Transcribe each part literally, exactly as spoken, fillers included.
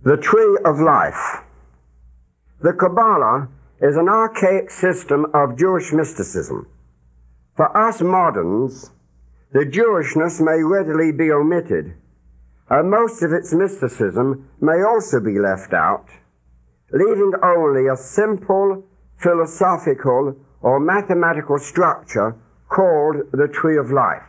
The Tree of Life. The Kabbalah is an archaic system of Jewish mysticism. For us moderns, the Jewishness may readily be omitted, and most of its mysticism may also be left out, leaving only a simple philosophical or mathematical structure called the Tree of Life.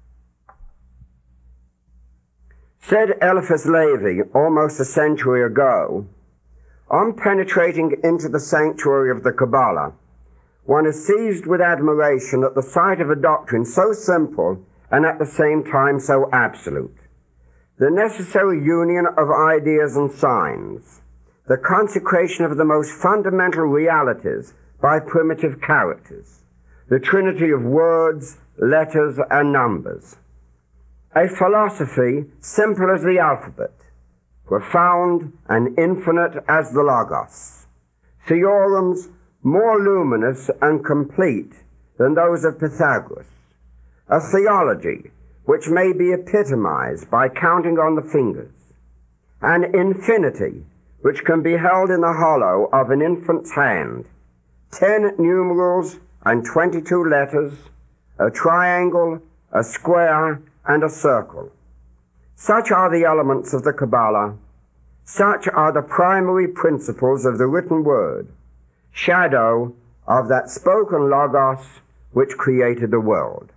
Said Eliphas Levi almost a century ago, on penetrating into the sanctuary of the Kabbalah, one is seized with admiration at the sight of a doctrine so simple and at the same time so absolute. The necessary union of ideas and signs, the consecration of the most fundamental realities by primitive characters, the trinity of words, letters, and numbers. A philosophy simple as the alphabet, profound and infinite as the Logos. Theorems more luminous and complete than those of Pythagoras. A theology which may be epitomized by counting on the fingers. An infinity which can be held in the hollow of an infant's hand. Ten numerals and twenty-two letters, a triangle, a square, and a circle. Such are the elements of the Kabbalah. Such are the primary principles of the written word, shadow of that spoken Logos which created the world.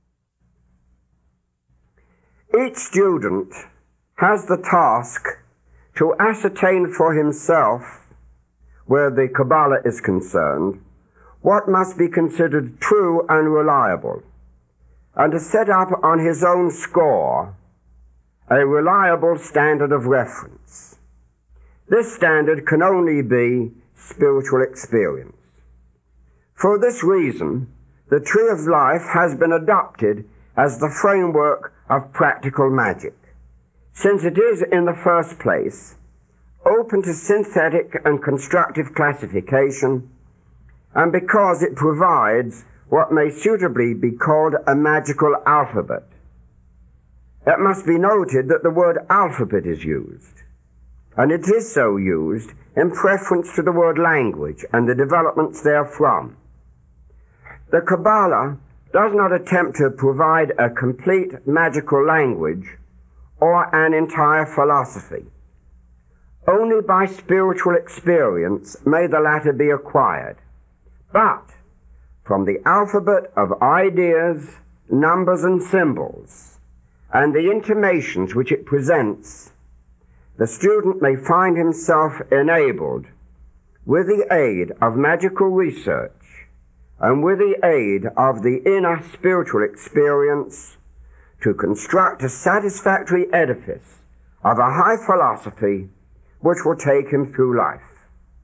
Each student has the task to ascertain for himself, where the Kabbalah is concerned, what must be considered true and reliable, and to set up on his own score a reliable standard of reference. This standard can only be spiritual experience. For this reason, the Tree of Life has been adopted as the framework of practical magic, since it is, in the first place, open to synthetic and constructive classification, and because it provides what may suitably be called a magical alphabet. It must be noted that the word alphabet is used, and it is so used in preference to the word language and the developments therefrom. The Kabbalah does not attempt to provide a complete magical language or an entire philosophy. Only by spiritual experience may the latter be acquired. But from the alphabet of ideas, numbers, and symbols, and the intimations which it presents, the student may find himself enabled, with the aid of magical research, and with the aid of the inner spiritual experience, to construct a satisfactory edifice of a high philosophy which will take him through life.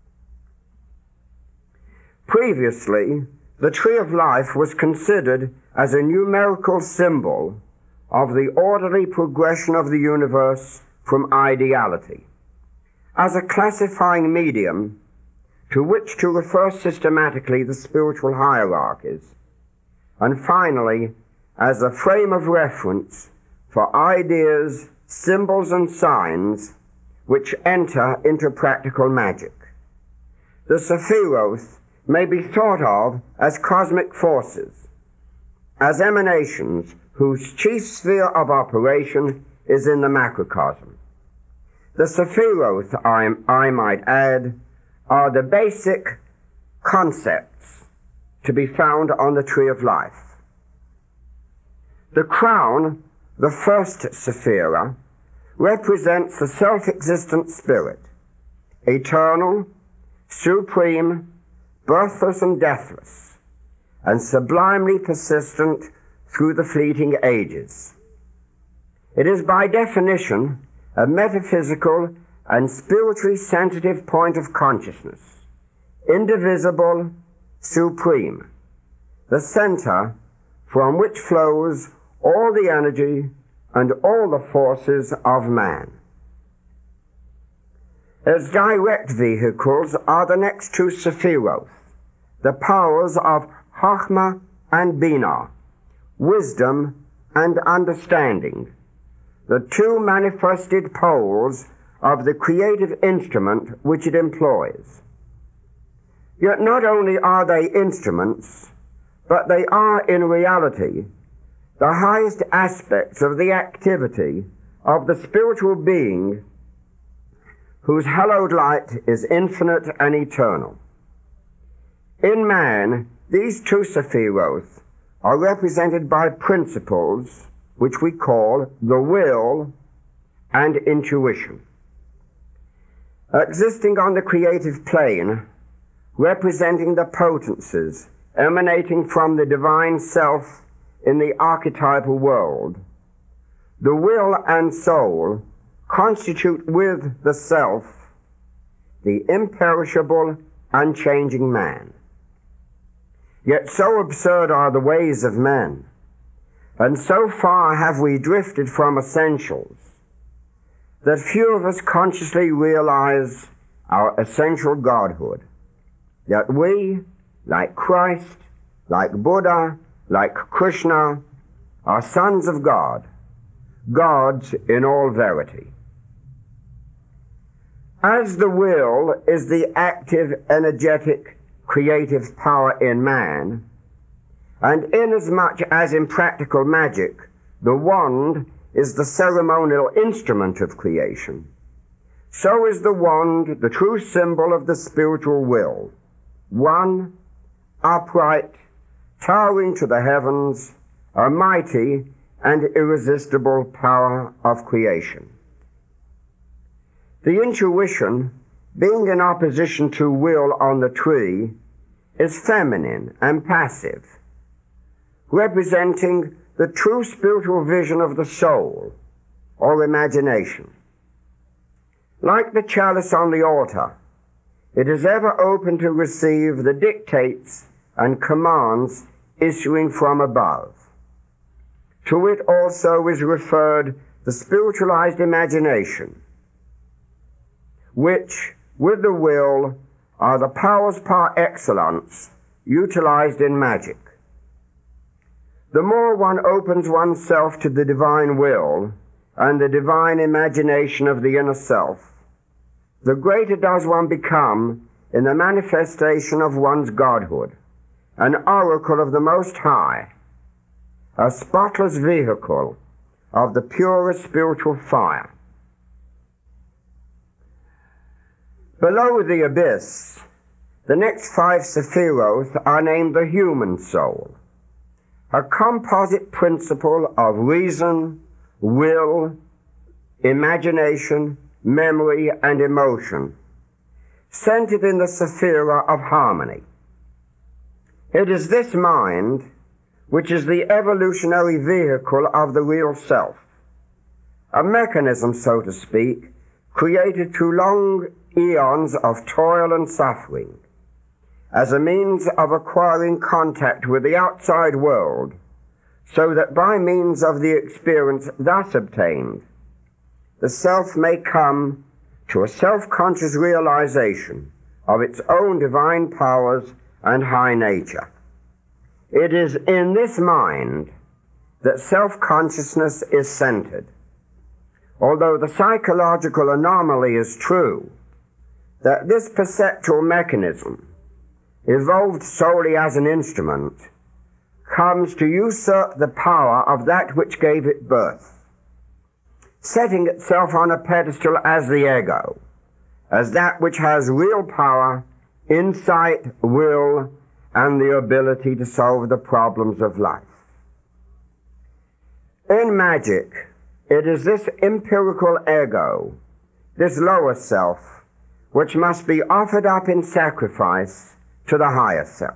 Previously, the Tree of Life was considered as a numerical symbol of the orderly progression of the universe from ideality, as a classifying medium to which to refer systematically the spiritual hierarchies, and finally, as a frame of reference for ideas, symbols, and signs which enter into practical magic. The Sephiroth may be thought of as cosmic forces, as emanations whose chief sphere of operation is in the macrocosm. The Sephiroth, I, I might add, are the basic concepts to be found on the Tree of Life. The crown, the first Sephira, represents the self-existent spirit, eternal, supreme, birthless and deathless, and sublimely persistent through the fleeting ages. It is by definition a metaphysical and spiritually sensitive point of consciousness, indivisible, supreme, the center from which flows all the energy and all the forces of man. Its direct vehicles are the next two Sephiroth, the powers of Chokhmah and Binah, wisdom and understanding, the two manifested poles of the creative instrument which it employs. Yet not only are they instruments, but they are in reality the highest aspects of the activity of the spiritual being whose hallowed light is infinite and eternal. In man, these two Sephiroth are represented by principles which we call the will and intuition. Existing on the creative plane, representing the potencies emanating from the divine self in the archetypal world, the will and soul constitute with the self the imperishable, unchanging man. Yet so absurd are the ways of men, and so far have we drifted from essentials, that few of us consciously realize our essential godhood, that we, like Christ, like Buddha, like Krishna, are sons of God, gods in all verity. As the will is the active, energetic, creative power in man, and inasmuch as in practical magic the wand is the ceremonial instrument of creation, so is the wand the true symbol of the spiritual will, one, upright, towering to the heavens, a mighty and irresistible power of creation. The intuition, being in opposition to will on the tree, is feminine and passive, representing the true spiritual vision of the soul or imagination. Like the chalice on the altar, it is ever open to receive the dictates and commands issuing from above. To it also is referred the spiritualized imagination, which, with the will, are the powers par excellence utilized in magic. The more one opens oneself to the divine will and the divine imagination of the inner self, the greater does one become in the manifestation of one's godhood, an oracle of the Most High, a spotless vehicle of the purest spiritual fire. Below the abyss, the next five Sephiroth are named the human soul, a composite principle of reason, will, imagination, memory, and emotion, centered in the Sephira of harmony. It is this mind which is the evolutionary vehicle of the real self, a mechanism, so to speak, created through long eons of toil and suffering, as a means of acquiring contact with the outside world, so that by means of the experience thus obtained, the self may come to a self-conscious realization of its own divine powers and high nature. It is in this mind that self-consciousness is centered. Although the psychological anomaly is true, that this perceptual mechanism, evolved solely as an instrument, comes to usurp the power of that which gave it birth, setting itself on a pedestal as the ego, as that which has real power, insight, will, and the ability to solve the problems of life. In magic, it is this empirical ego, this lower self, which must be offered up in sacrifice to the higher self.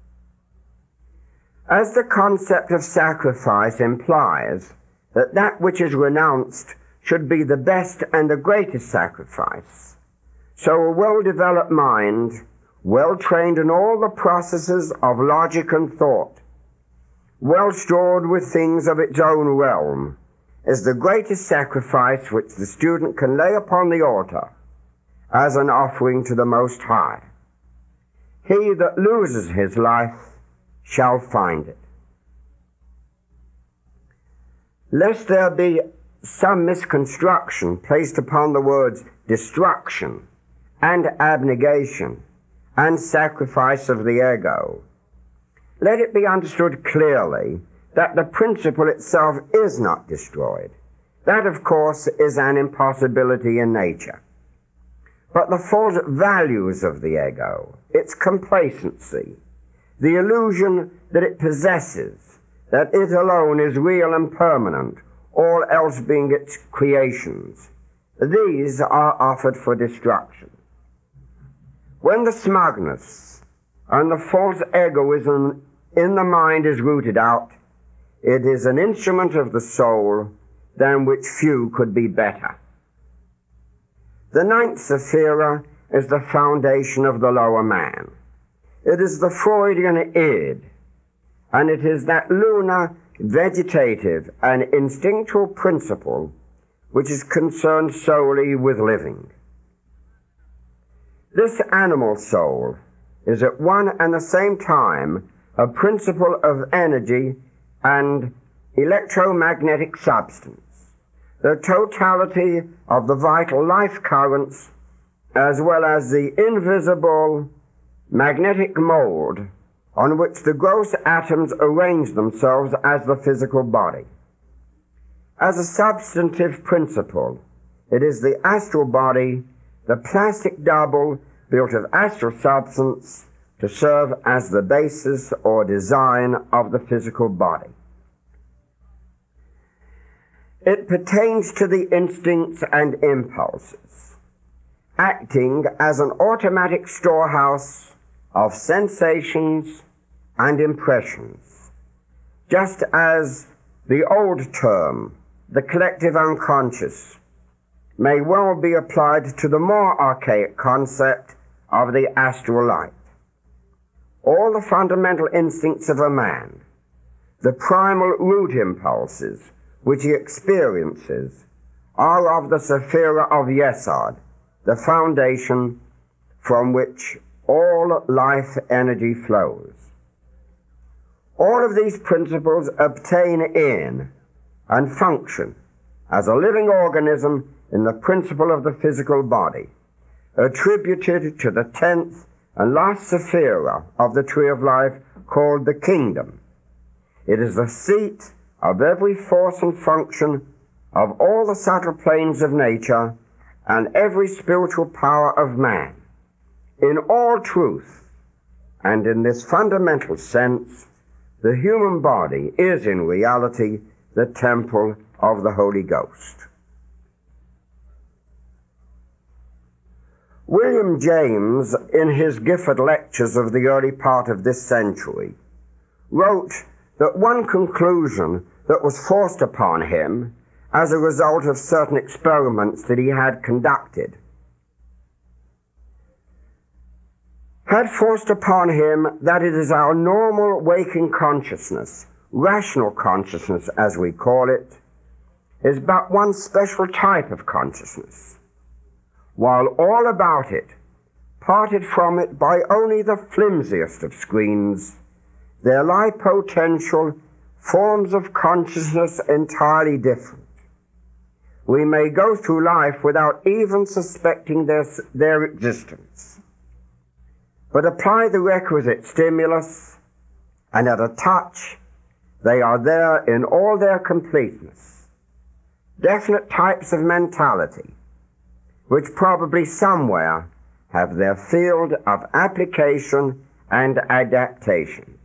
As the concept of sacrifice implies that that which is renounced should be the best and the greatest sacrifice, so a well-developed mind, well-trained in all the processes of logic and thought, well-stored with things of its own realm, is the greatest sacrifice which the student can lay upon the altar as an offering to the Most High. He that loses his life shall find it. Lest there be some misconstruction placed upon the words destruction and abnegation and sacrifice of the ego, let it be understood clearly that the principle itself is not destroyed. That, of course, is an impossibility in nature. But the false values of the ego, its complacency, the illusion that it possesses, that it alone is real and permanent, all else being its creations, these are offered for destruction. When the smugness and the false egoism in the mind is rooted out, it is an instrument of the soul than which few could be better. The ninth sephira is the foundation of the lower man. It is the Freudian id, and it is that lunar, vegetative, and instinctual principle which is concerned solely with living. This animal soul is at one and the same time a principle of energy and electromagnetic substance, the totality of the vital life currents, as well as the invisible magnetic mold on which the gross atoms arrange themselves as the physical body. As a substantive principle, it is the astral body, the plastic double built of astral substance, to serve as the basis or design of the physical body. It pertains to the instincts and impulses, acting as an automatic storehouse of sensations and impressions, just as the old term, the collective unconscious, may well be applied to the more archaic concept of the astral light. All the fundamental instincts of a man, the primal root impulses which he experiences, are of the sephira of Yesod, the foundation from which all life energy flows. All of these principles obtain in and function as a living organism in the principle of the physical body, attributed to the tenth and last sephira of the tree of life, called the kingdom. It is the seat of every force and function of all the subtle planes of nature and every spiritual power of man. In all truth, and in this fundamental sense, the human body is in reality the temple of the Holy Ghost. William James, in his Gifford Lectures of the early part of this century, wrote that one conclusion that was forced upon him as a result of certain experiments that he had conducted had forced upon him that it is our normal waking consciousness, rational consciousness as we call it, is but one special type of consciousness, while all about it, parted from it by only the flimsiest of screens, there lie potential forms of consciousness entirely different. We may go through life without even suspecting their, their existence, but apply the requisite stimulus, and at a touch, they are there in all their completeness. Definite types of mentality, which probably somewhere have their field of application and adaptation.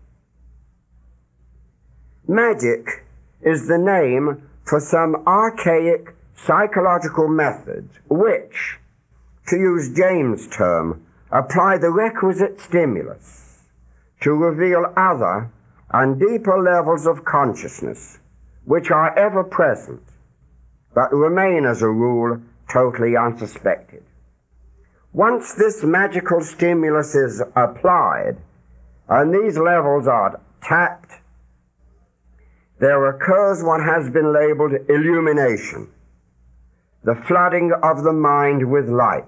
Magic is the name for some archaic psychological methods which, to use James' term, apply the requisite stimulus to reveal other and deeper levels of consciousness which are ever present, but remain as a rule totally unsuspected. Once this magical stimulus is applied and these levels are tapped, there occurs what has been labeled illumination, the flooding of the mind with light.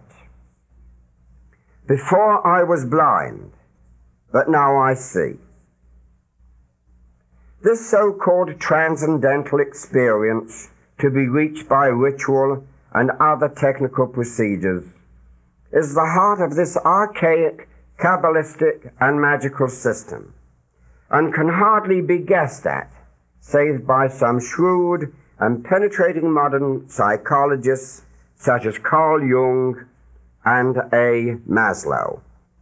Before I was blind, but now I see. This so-called transcendental experience to be reached by ritual and other technical procedures, is the heart of this archaic, Kabbalistic, and magical system, and can hardly be guessed at, save by some shrewd and penetrating modern psychologists such as Carl Jung and A. Maslow.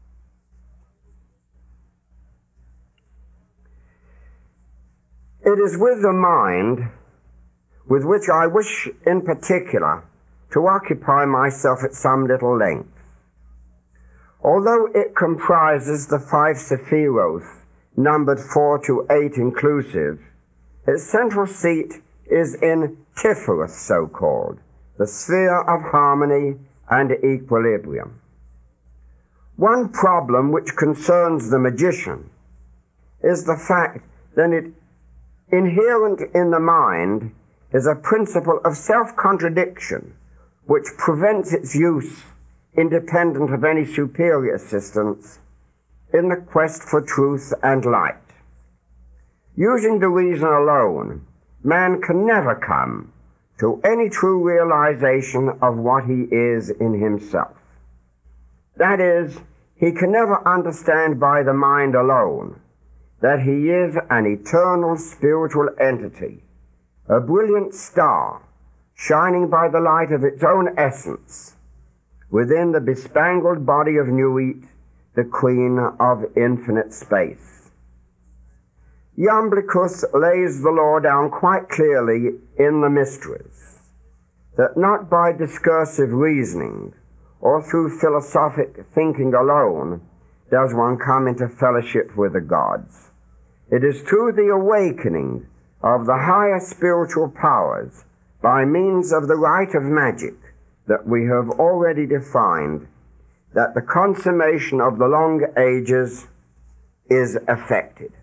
It is with the mind with which I wish in particular to occupy myself at some little length. Although it comprises the five Sephiroth, numbered four to eight inclusive, its central seat is in Tifereth, so-called, the sphere of harmony and equilibrium. One problem which concerns the magician is the fact that it, inherent in the mind, is a principle of self-contradiction which prevents its use independent of any superior assistance in the quest for truth and light. Using the reason alone, man can never come to any true realization of what he is in himself. That is, he can never understand by the mind alone that he is an eternal spiritual entity, a brilliant star shining by the light of its own essence within the bespangled body of Nuit, the queen of infinite space. Iamblichus lays the law down quite clearly in the Mysteries, that not by discursive reasoning or through philosophic thinking alone does one come into fellowship with the gods. It is through the awakening of the higher spiritual powers by means of the rite of magic that we have already defined that the consummation of the long ages is effected.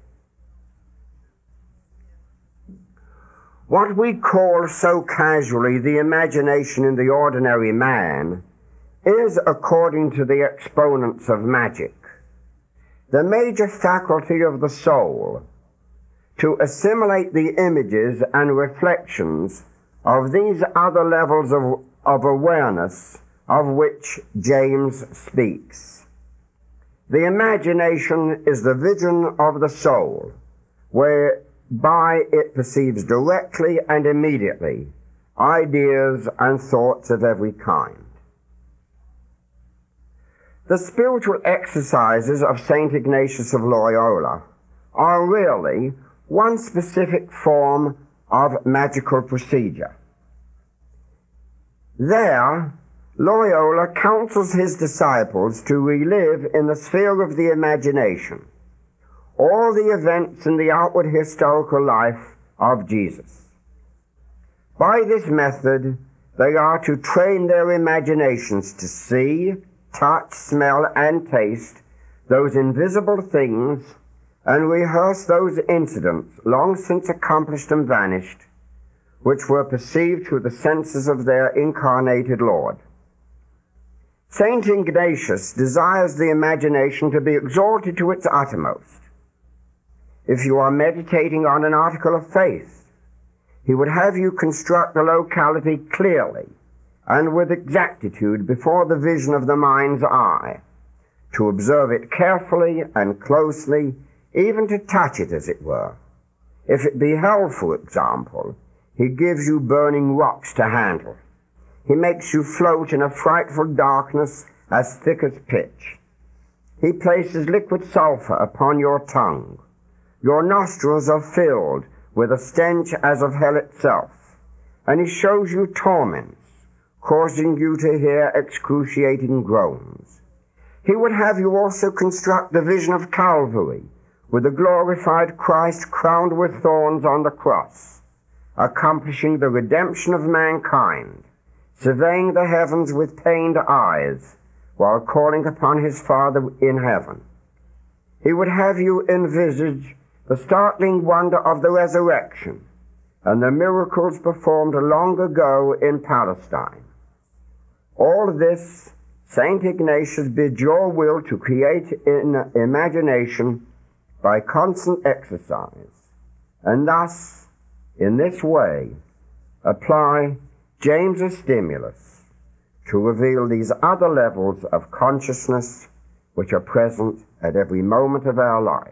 What we call so casually the imagination in the ordinary man is, according to the exponents of magic, the major faculty of the soul to assimilate the images and reflections of these other levels of, of awareness of which James speaks. The imagination is the vision of the soul, whereby it perceives directly and immediately ideas and thoughts of every kind. The spiritual exercises of Saint Ignatius of Loyola are really one specific form of magical procedure. There, Loyola counsels his disciples to relive in the sphere of the imagination all the events in the outward historical life of Jesus. By this method, they are to train their imaginations to see, touch, smell, and taste those invisible things and rehearse those incidents long since accomplished and vanished, which were perceived through the senses of their incarnated Lord. Saint Ignatius desires the imagination to be exalted to its uttermost. If you are meditating on an article of faith, he would have you construct the locality clearly and with exactitude before the vision of the mind's eye, to observe it carefully and closely, even to touch it, as it were. If it be hell, for example, he gives you burning rocks to handle. He makes you float in a frightful darkness as thick as pitch. He places liquid sulfur upon your tongue. Your nostrils are filled with a stench as of hell itself, and he shows you torments, causing you to hear excruciating groans. He would have you also construct the vision of Calvary, with the glorified Christ crowned with thorns on the cross, accomplishing the redemption of mankind, surveying the heavens with pained eyes, while calling upon his Father in heaven. He would have you envisage the startling wonder of the resurrection and the miracles performed long ago in Palestine. All this Saint Ignatius bids your will to create in imagination by constant exercise, and thus, in this way, apply James's stimulus to reveal these other levels of consciousness which are present at every moment of our lives.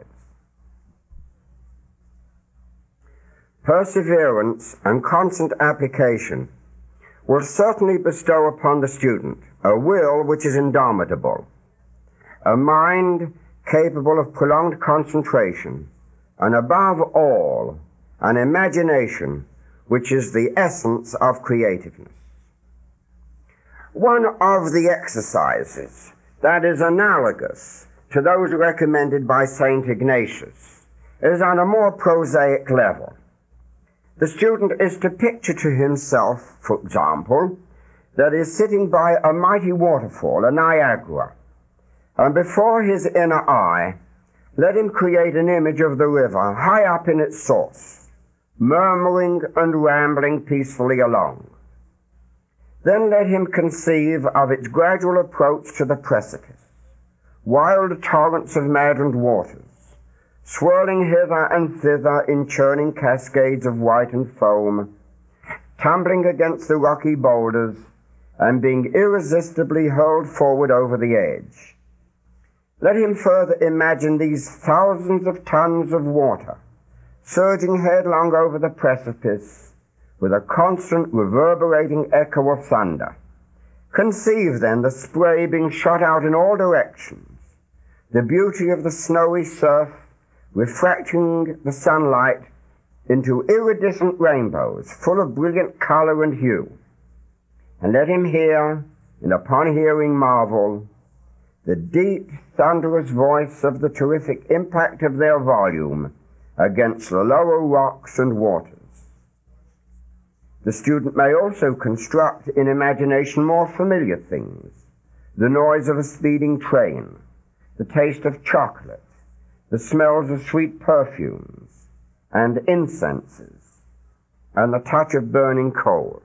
Perseverance and constant application will certainly bestow upon the student a will which is indomitable, a mind capable of prolonged concentration, and above all, an imagination which is the essence of creativeness. One of the exercises that is analogous to those recommended by Saint Ignatius is on a more prosaic level. The student is to picture to himself, for example, that he is sitting by a mighty waterfall, a Niagara, and before his inner eye, let him create an image of the river high up in its source, murmuring and rambling peacefully along. Then let him conceive of its gradual approach to the precipice, wild torrents of maddened waters, swirling hither and thither in churning cascades of whitened foam, tumbling against the rocky boulders, and being irresistibly hurled forward over the edge. Let him further imagine these thousands of tons of water surging headlong over the precipice with a constant reverberating echo of thunder. Conceive then the spray being shot out in all directions, the beauty of the snowy surf refracting the sunlight into iridescent rainbows full of brilliant color and hue. And let him hear, and upon hearing marvel, the deep, thunderous voice of the terrific impact of their volume against the lower rocks and waters. The student may also construct in imagination more familiar things, the noise of a speeding train, the taste of chocolate, the smells of sweet perfumes and incenses, and the touch of burning coal.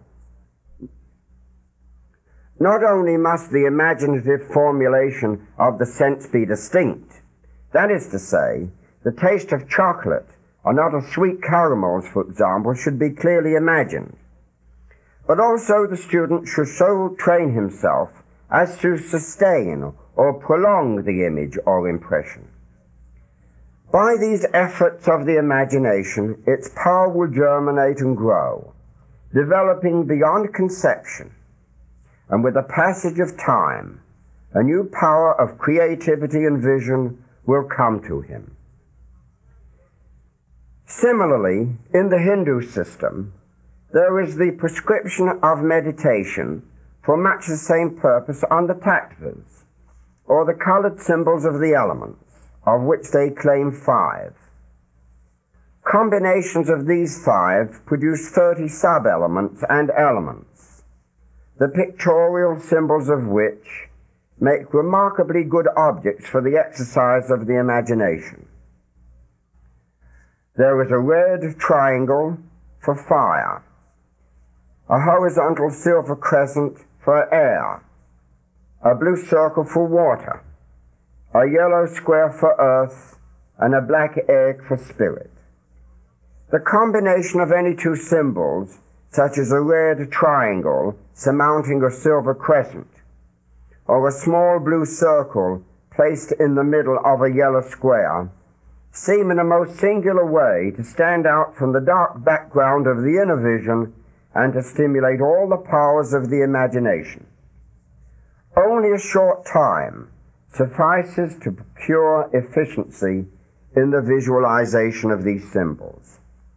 Not only must the imaginative formulation of the sense be distinct, that is to say, the taste of chocolate or not of sweet caramels, for example, should be clearly imagined, but also the student should so train himself as to sustain or prolong the image or impression. By these efforts of the imagination, its power will germinate and grow, developing beyond conception, and with the passage of time, a new power of creativity and vision will come to him. Similarly, in the Hindu system, there is the prescription of meditation for much the same purpose on the tattvas, or the colored symbols of the elements, of which they claim five. Combinations of these five produce thirty sub-elements and elements, the pictorial symbols of which make remarkably good objects for the exercise of the imagination. There is a red triangle for fire, a horizontal silver crescent for air, a blue circle for water, a yellow square for earth, and a black egg for spirit. The combination of any two symbols, such as a red triangle surmounting a silver crescent, or a small blue circle placed in the middle of a yellow square, seem in a most singular way to stand out from the dark background of the inner vision and to stimulate all the powers of the imagination. Only a short time suffices to procure efficiency in the visualization of these symbols.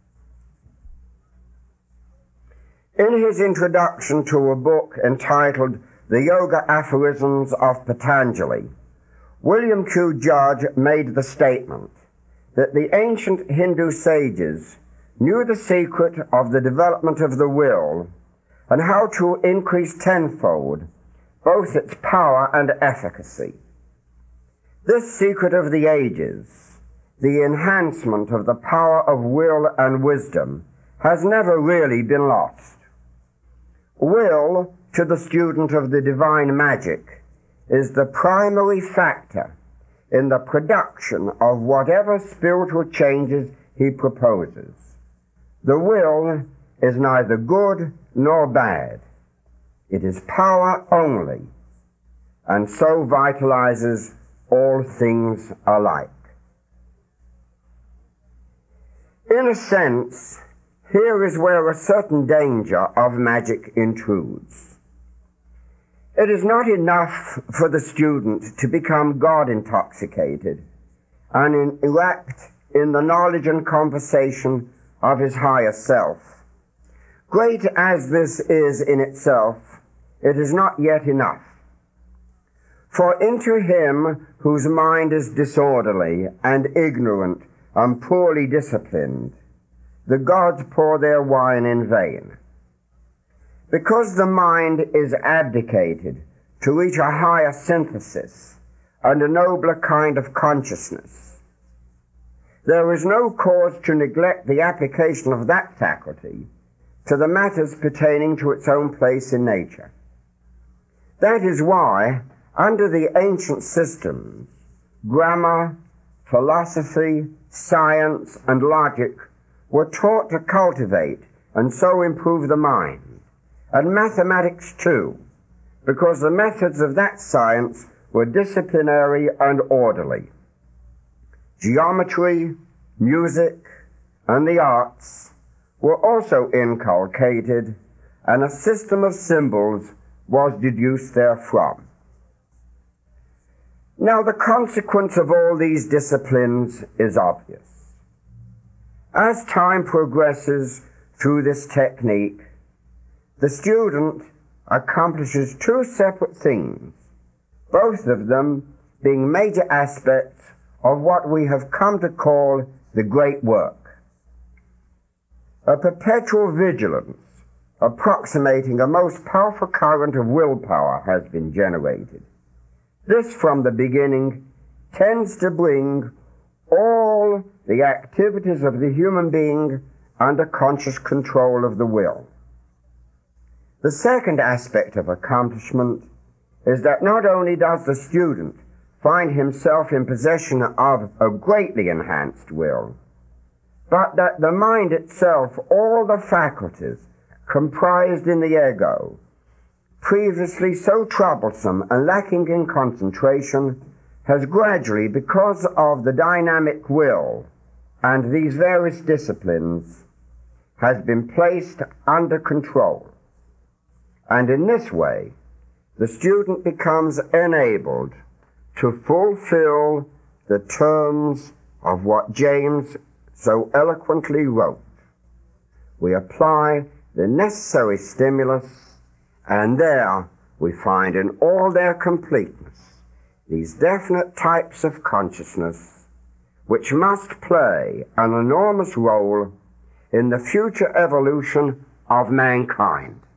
In his introduction to a book entitled The Yoga Aphorisms of Patanjali, William Q. Judge made the statement that the ancient Hindu sages knew the secret of the development of the will and how to increase tenfold both its power and efficacy. This secret of the ages, the enhancement of the power of will and wisdom, has never really been lost. Will, to the student of the divine magic, is the primary factor in the production of whatever spiritual changes he proposes. The will is neither good nor bad. It is power only, and so vitalizes all things alike. In a sense, here is where a certain danger of magic intrudes. It is not enough for the student to become God-intoxicated and elect in the knowledge and conversation of his higher self. Great as this is in itself, it is not yet enough. For into him whose mind is disorderly and ignorant and poorly disciplined, the gods pour their wine in vain. Because the mind is abdicated to reach a higher synthesis and a nobler kind of consciousness, there is no cause to neglect the application of that faculty to the matters pertaining to its own place in nature. That is why, under the ancient systems, grammar, philosophy, science, and logic were taught to cultivate and so improve the mind, and mathematics too, because the methods of that science were disciplinary and orderly. Geometry, music, and the arts were also inculcated, and a system of symbols was deduced therefrom. Now, the consequence of all these disciplines is obvious. As time progresses through this technique, the student accomplishes two separate things, both of them being major aspects of what we have come to call the great work. A perpetual vigilance approximating a most powerful current of willpower has been generated. This, from the beginning, tends to bring all the activities of the human being under conscious control of the will. The second aspect of accomplishment is that not only does the student find himself in possession of a greatly enhanced will, but that the mind itself, all the faculties comprised in the ego, previously so troublesome and lacking in concentration, has gradually, because of the dynamic will and these various disciplines, has been placed under control. And in this way, the student becomes enabled to fulfill the terms of what James so eloquently wrote. We apply the necessary stimulus, and there we find in all their completeness these definite types of consciousness which must play an enormous role in the future evolution of mankind.